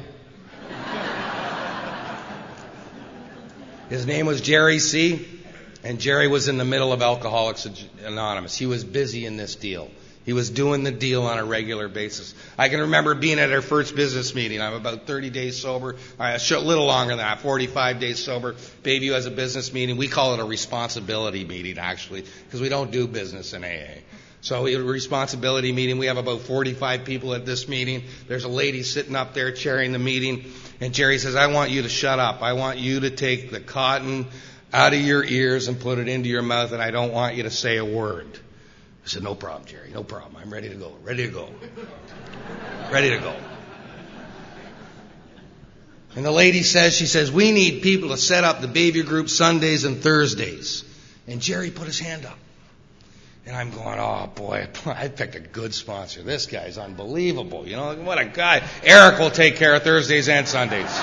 His name was Jerry C., and Jerry was in the middle of Alcoholics Anonymous. He was busy in this deal. He was doing the deal on a regular basis. I can remember being at our first business meeting. I'm about thirty days sober. A little longer than that, forty-five days sober. Bayview has a business meeting. We call it a responsibility meeting, actually, because we don't do business in A A. So we have a responsibility meeting. We have about forty-five people at this meeting. There's a lady sitting up there chairing the meeting. And Jerry says, I want you to shut up. I want you to take the cotton out of your ears and put it into your mouth, and I don't want you to say a word. I said, no problem, Jerry, no problem. I'm ready to go, ready to go, ready to go. And the lady says, she says, we need people to set up the baby group Sundays and Thursdays. And Jerry put his hand up. And I'm going, oh, boy, I picked a good sponsor. This guy's unbelievable. You know, what a guy. Eric will take care of Thursdays and Sundays.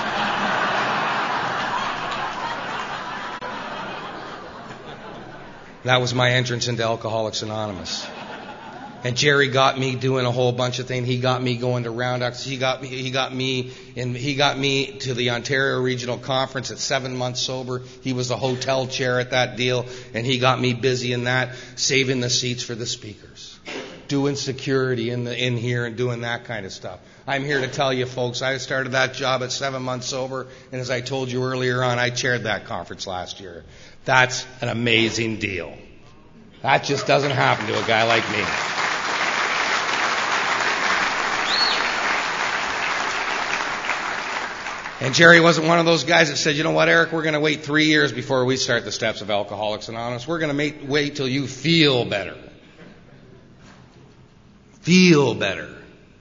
That was my entrance into Alcoholics Anonymous. And Jerry got me doing a whole bunch of things. He got me going to Roundux. He got me. He got me. And he got me to the Ontario Regional Conference at seven months sober. He was the hotel chair at that deal, and he got me busy in that, saving the seats for the speakers, doing security in the in here, and doing that kind of stuff. I'm here to tell you, folks, I started that job at seven months sober, and as I told you earlier on, I chaired that conference last year. That's an amazing deal. That just doesn't happen to a guy like me. And Jerry wasn't one of those guys that said, you know what, Eric, we're going to wait three years before we start the steps of Alcoholics Anonymous. We're going to wait till you feel better. Feel better.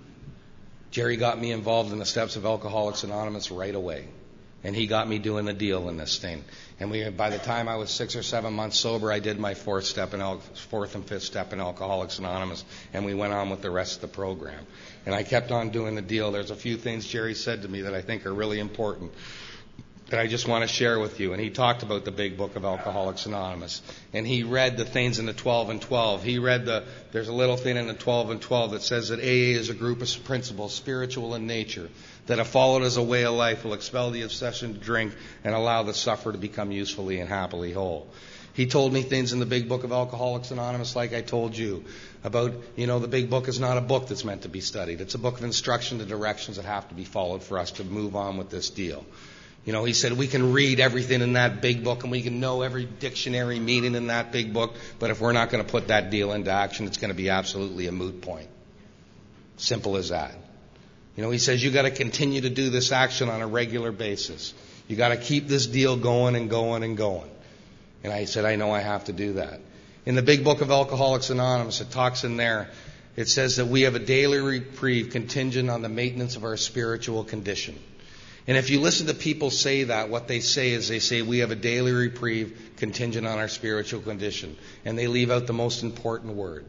Jerry got me involved in the steps of Alcoholics Anonymous right away. And he got me doing the deal in this thing. And we, by the time I was six or seven months sober, I did my fourth step in al- fourth and fifth step in Alcoholics Anonymous, and we went on with the rest of the program. And I kept on doing the deal. There's a few things Jerry said to me that I think are really important that I just want to share with you. And he talked about the big book of Alcoholics Anonymous. And he read the things in the twelve and twelve. He read the, there's a little thing in the twelve and twelve that says that A A is a group of principles, spiritual in nature, that if followed as a way of life will expel the obsession to drink and allow the sufferer to become usefully and happily whole. He told me things in the big book of Alcoholics Anonymous like I told you about, you know, the big book is not a book that's meant to be studied. It's a book of instruction, the directions that have to be followed for us to move on with this deal. You know, he said we can read everything in that big book and we can know every dictionary meaning in that big book, but if we're not going to put that deal into action, it's going to be absolutely a moot point. Simple as that. You know, he says you got to continue to do this action on a regular basis. You got to keep this deal going and going and going. And I said, I know I have to do that. In the big book of Alcoholics Anonymous, it talks in there, it says that we have a daily reprieve contingent on the maintenance of our spiritual condition. And if you listen to people say that, what they say is they say we have a daily reprieve contingent on our spiritual condition. And they leave out the most important word.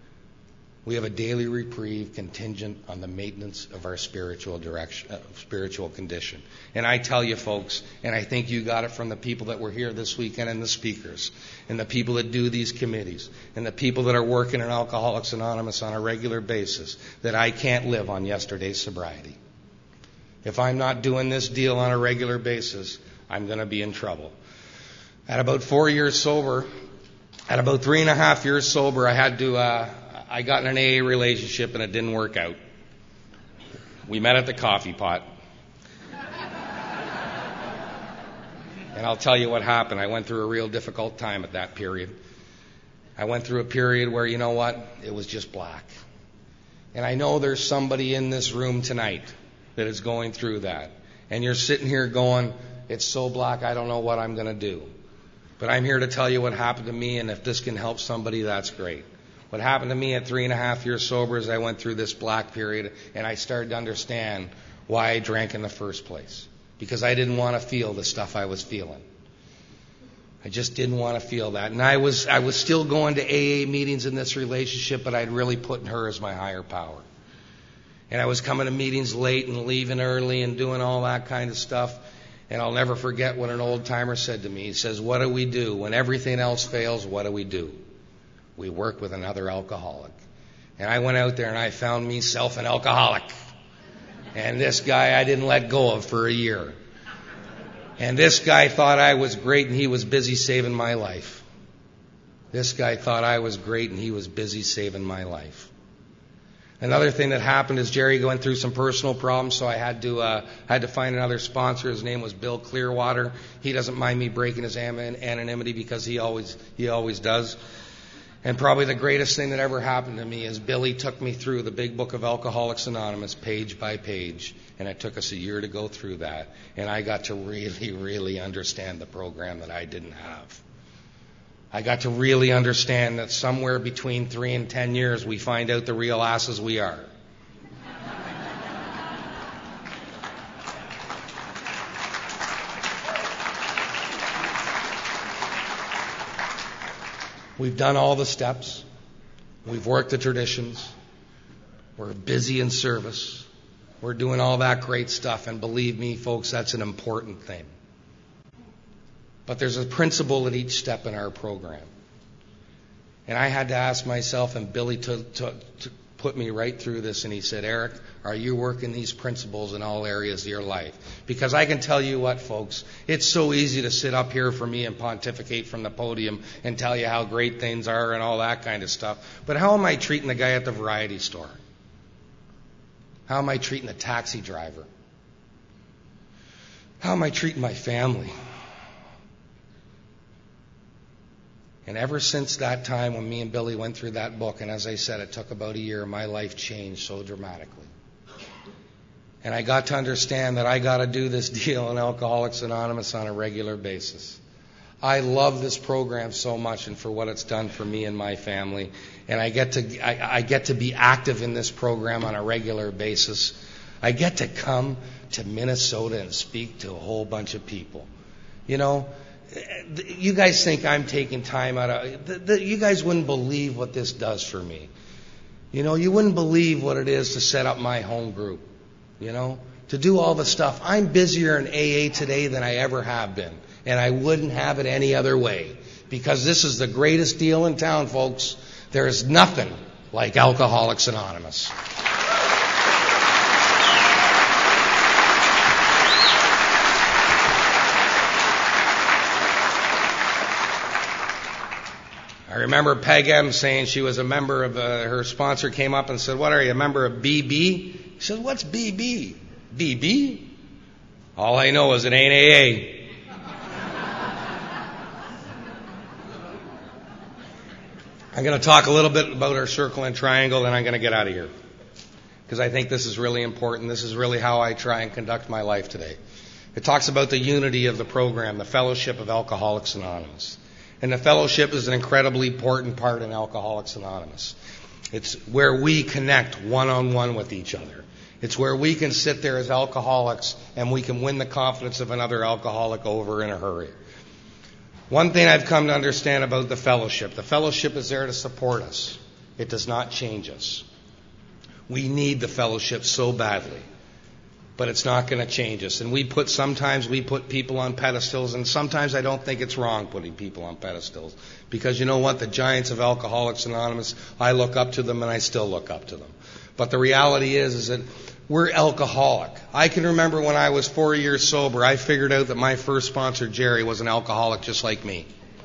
We have a daily reprieve contingent on the maintenance of our spiritual direction, uh, spiritual condition. And I tell you, folks, and I think you got it from the people that were here this weekend and the speakers, and the people that do these committees, and the people that are working in Alcoholics Anonymous on a regular basis, that I can't live on yesterday's sobriety. If I'm not doing this deal on a regular basis, I'm going to be in trouble. At about four years sober, at about three and a half years sober, I had to... Uh, I got in an A A relationship and it didn't work out. We met at the coffee pot. And I'll tell you what happened. I went through a real difficult time at that period. I went through a period where, you know what, it was just black. And I know there's somebody in this room tonight that is going through that. And you're sitting here going, it's so black, I don't know what I'm going to do. But I'm here to tell you what happened to me, and if this can help somebody, that's great. What happened to me at three and a half years sober is I went through this black period and I started to understand why I drank in the first place. Because I didn't want to feel the stuff I was feeling. I just didn't want to feel that. And I was I was still going to A A meetings in this relationship, but I'd really put in her as my higher power. And I was coming to meetings late and leaving early and doing all that kind of stuff. And I'll never forget what an old timer said to me. He says, what do we do? When everything else fails, what do we do? We work with another alcoholic. And I went out there and I found myself an alcoholic. And this guy I didn't let go of for a year. And this guy thought I was great and he was busy saving my life. This guy thought I was great and he was busy saving my life. Another thing that happened is Jerry went through some personal problems, so I had to uh, had to find another sponsor. His name was Bill Clearwater. He doesn't mind me breaking his anonymity because he always he always does. And probably the greatest thing that ever happened to me is Billy took me through the big book of Alcoholics Anonymous page by page. And it took us a year to go through that. And I got to really, really understand the program that I didn't have. I got to really understand that somewhere between three and ten years we find out the real asses we are. We've done all the steps. We've worked the traditions. We're busy in service. We're doing all that great stuff. And believe me, folks, that's an important thing. But there's a principle at each step in our program. And I had to ask myself, and Billy to, to, to put me right through this, and he said, Eric, are you working these principles in all areas of your life? Because I can tell you what, folks, it's so easy to sit up here for me and pontificate from the podium and tell you how great things are and all that kind of stuff. But how am I treating the guy at the variety store? How am I treating the taxi driver? How am I treating my family? And ever since that time when me and Billy went through that book, and as I said, it took about a year, my life changed so dramatically. And I got to understand that I got to do this deal in Alcoholics Anonymous on a regular basis. I love this program so much and for what it's done for me and my family. And I get to I, I get to be active in this program on a regular basis. I get to come to Minnesota and speak to a whole bunch of people. You know, you guys think I'm taking time out of... The, the, you guys wouldn't believe what this does for me. You know, you wouldn't believe what it is to set up my home group. You know, to do all the stuff. I'm busier in A A today than I ever have been. And I wouldn't have it any other way. Because this is the greatest deal in town, folks. There is nothing like Alcoholics Anonymous. I remember Peg M saying she was a member of, uh, her sponsor came up and said, "What are you, a member of B B?" He said, "What's B B? B B? All I know is it ain't A A." I'm going to talk a little bit about our circle and triangle, then I'm going to get out of here. Because I think this is really important. This is really how I try and conduct my life today. It talks about the unity of the program, the fellowship of Alcoholics Anonymous. And the fellowship is an incredibly important part in Alcoholics Anonymous. It's where we connect one-on-one with each other. It's where we can sit there as alcoholics and we can win the confidence of another alcoholic over in a hurry. One thing I've come to understand about the fellowship, the fellowship is there to support us. It does not change us. We need the fellowship so badly. But it's not going to change us. And we put, sometimes we put people on pedestals, and sometimes I don't think it's wrong putting people on pedestals. Because you know what? The giants of Alcoholics Anonymous, I look up to them and I still look up to them. But the reality is, is that we're alcoholic. I can remember when I was four years sober, I figured out that my first sponsor, Jerry, was an alcoholic just like me.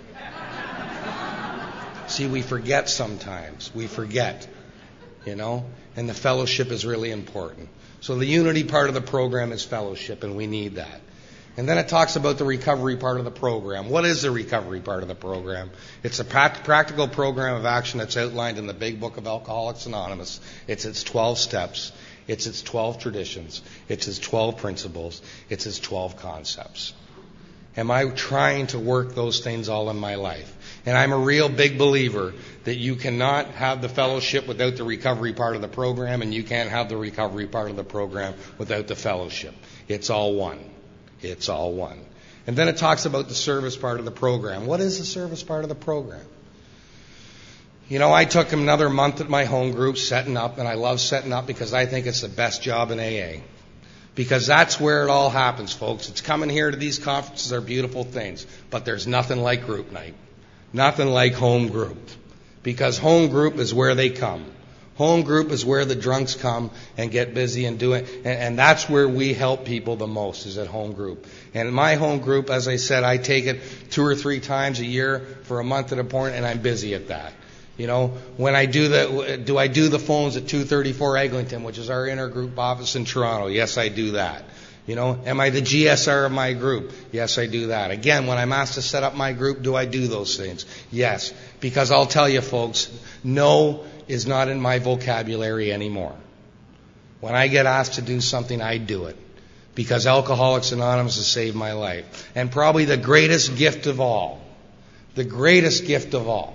See, we forget sometimes. We forget, you know, and the fellowship is really important. So the unity part of the program is fellowship, and we need that. And then it talks about the recovery part of the program. What is the recovery part of the program? It's a practical program of action that's outlined in the Big Book of Alcoholics Anonymous. It's its twelve steps. It's its twelve traditions. It's its twelve principles. It's its twelve concepts. Am I trying to work those things all in my life? And I'm a real big believer that you cannot have the fellowship without the recovery part of the program, and you can't have the recovery part of the program without the fellowship. It's all one. It's all one. And then it talks about the service part of the program. What is the service part of the program? You know, I took another month at my home group setting up, and I love setting up because I think it's the best job in A A. Because that's where it all happens, folks. It's coming here to these conferences are beautiful things, but there's nothing like group night. Nothing like home group. Because home group is where they come. Home group is where the drunks come and get busy and do it. And, and that's where we help people the most, is at home group. And in my home group, as I said, I take it two or three times a year for a month at a point, and I'm busy at that. You know, when I do the, do I do the phones at two thirty-four Eglinton, which is our intergroup office in Toronto? Yes, I do that. You know, am I the G S R of my group? Yes, I do that. Again, when I'm asked to set up my group, do I do those things? Yes, because I'll tell you folks, no is not in my vocabulary anymore. When I get asked to do something, I do it. Because Alcoholics Anonymous has saved my life. And probably the greatest gift of all, the greatest gift of all,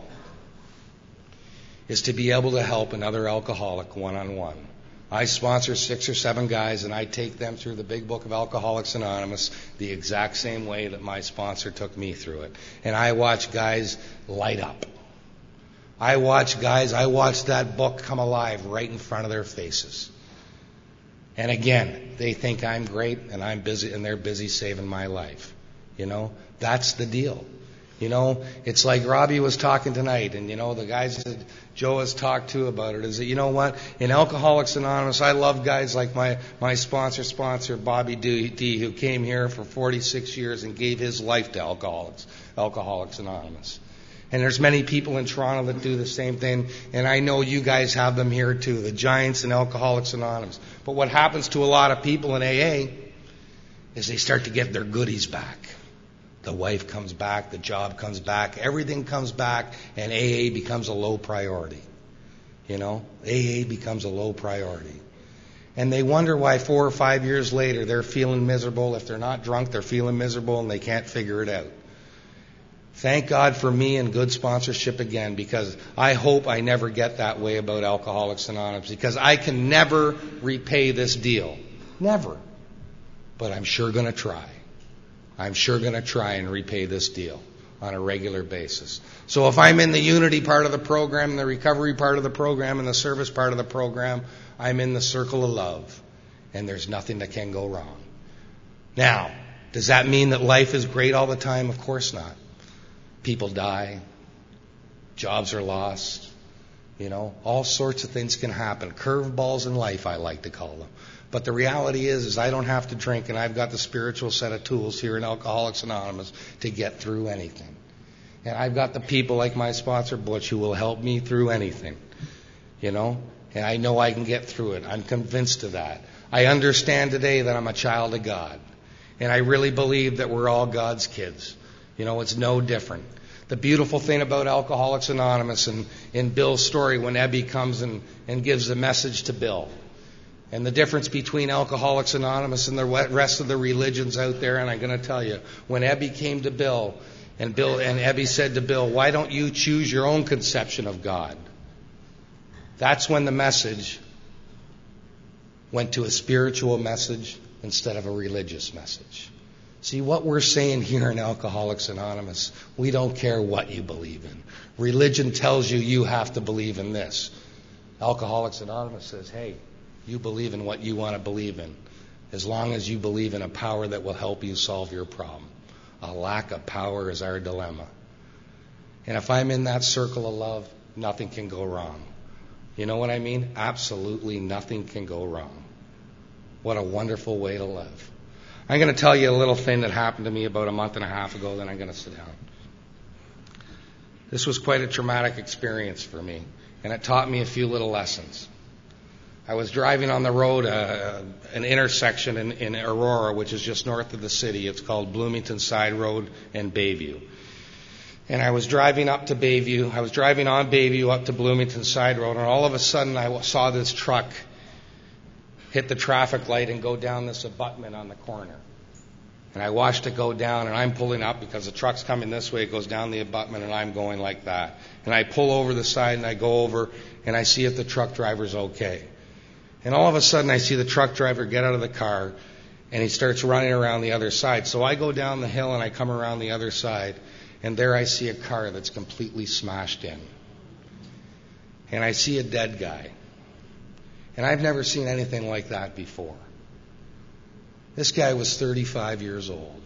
is to be able to help another alcoholic one-on-one. I sponsor six or seven guys, and I take them through the Big Book of Alcoholics Anonymous the exact same way that my sponsor took me through it. And I watch guys light up. I watch guys, I watch that book come alive right in front of their faces. And again, they think I'm great, and I'm busy, and they're busy saving my life. You know, that's the deal. You know, it's like Robbie was talking tonight, and, you know, the guys that Joe has talked to about it, is that, you know what, in Alcoholics Anonymous, I love guys like my, my sponsor, sponsor, Bobby D, who came here for forty-six years and gave his life to Alcoholics, Alcoholics Anonymous. And there's many people in Toronto that do the same thing, and I know you guys have them here too, the giants in Alcoholics Anonymous. But what happens to a lot of people in A A is they start to get their goodies back. The wife comes back, the job comes back, everything comes back, and A A becomes a low priority. You know, A A becomes a low priority. And they wonder why four or five years later they're feeling miserable. If they're not drunk, they're feeling miserable and they can't figure it out. Thank God for me and good sponsorship again, because I hope I never get that way about Alcoholics Anonymous, because I can never repay this deal. Never. But I'm sure going to try. I'm sure going to try and repay this deal on a regular basis. So if I'm in the unity part of the program, the recovery part of the program, and the service part of the program, I'm in the circle of love. And there's nothing that can go wrong. Now, does that mean that life is great all the time? Of course not. People die. Jobs are lost. You know, all sorts of things can happen. Curveballs in life, I like to call them. But the reality is, is I don't have to drink, and I've got the spiritual set of tools here in Alcoholics Anonymous to get through anything. And I've got the people like my sponsor, Butch, who will help me through anything. You know? And I know I can get through it. I'm convinced of that. I understand today that I'm a child of God. And I really believe that we're all God's kids. You know, it's no different. The beautiful thing about Alcoholics Anonymous and in Bill's story, when Ebby comes and, and gives the message to Bill, and the difference between Alcoholics Anonymous and the rest of the religions out there, and I'm going to tell you, when Ebby came to Bill, and Bill and Ebby said to Bill, why don't you choose your own conception of God? That's when the message went to a spiritual message instead of a religious message. See, what we're saying here in Alcoholics Anonymous, we don't care what you believe in. Religion tells you you have to believe in this. Alcoholics Anonymous says, hey, you believe in what you want to believe in, as long as you believe in a power that will help you solve your problem. A lack of power is our dilemma. And if I'm in that circle of love, nothing can go wrong. You know what I mean? Absolutely nothing can go wrong. What a wonderful way to live. I'm going to tell you a little thing that happened to me about a month and a half ago, then I'm going to sit down. This was quite a traumatic experience for me, and it taught me a few little lessons. I was driving on the road, uh, an intersection in, in Aurora, which is just north of the city. It's called Bloomington Side Road and Bayview. And I was driving up to Bayview. I was driving on Bayview up to Bloomington Side Road, and all of a sudden I saw this truck hit the traffic light and go down this abutment on the corner. And I watched it go down, and I'm pulling up because the truck's coming this way. It goes down the abutment, and I'm going like that. And I pull over the side, and I go over, and I see if the truck driver's okay. And all of a sudden, I see the truck driver get out of the car, and he starts running around the other side. So I go down the hill, and I come around the other side, and there I see a car that's completely smashed in. And I see a dead guy. And I've never seen anything like that before. This guy was thirty-five years old.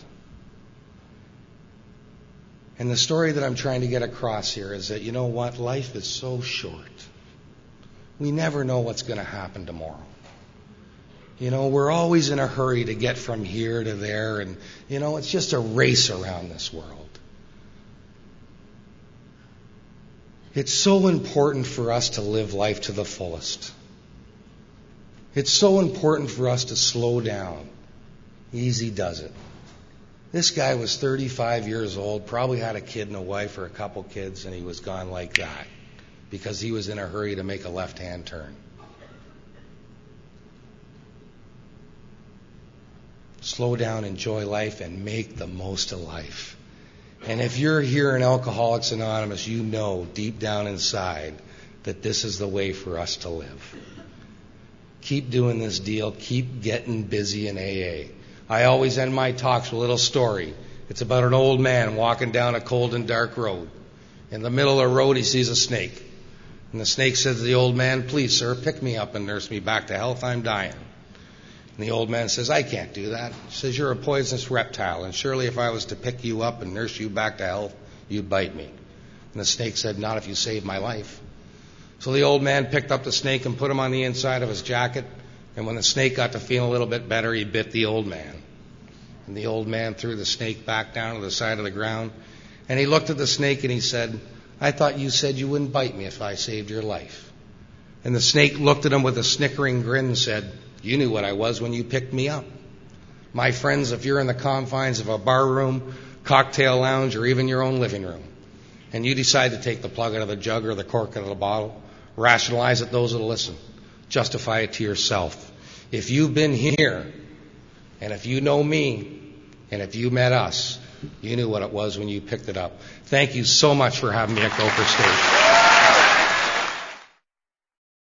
And the story that I'm trying to get across here is that, you know what? Life is so short. We never know what's going to happen tomorrow. You know, we're always in a hurry to get from here to there. And, you know, it's just a race around this world. It's so important for us to live life to the fullest. It's so important for us to slow down. Easy does it. This guy was thirty-five years old, probably had a kid and a wife or a couple kids, and he was gone like that because he was in a hurry to make a left-hand turn. Slow down, enjoy life, and make the most of life. And if you're here in Alcoholics Anonymous, you know deep down inside that this is the way for us to live. Keep doing this deal. Keep getting busy in A A. I always end my talks with a little story. It's about an old man walking down a cold and dark road. In the middle of the road, he sees a snake. And the snake says to the old man, please, sir, pick me up and nurse me back to health. I'm dying. And the old man says, I can't do that. He says, you're a poisonous reptile, and surely if I was to pick you up and nurse you back to health, you'd bite me. And the snake said, not if you save my life. So the old man picked up the snake and put him on the inside of his jacket. And when the snake got to feel a little bit better, he bit the old man. And the old man threw the snake back down to the side of the ground. And he looked at the snake and he said, I thought you said you wouldn't bite me if I saved your life. And the snake looked at him with a snickering grin and said, you knew what I was when you picked me up. My friends, if you're in the confines of a bar room, cocktail lounge, or even your own living room, and you decide to take the plug out of the jug or the cork out of the bottle, rationalize it, those that'll listen. Justify it to yourself. If you've been here, and if you know me, and if you met us, you knew what it was when you picked it up. Thank you so much for having me at Gopher State.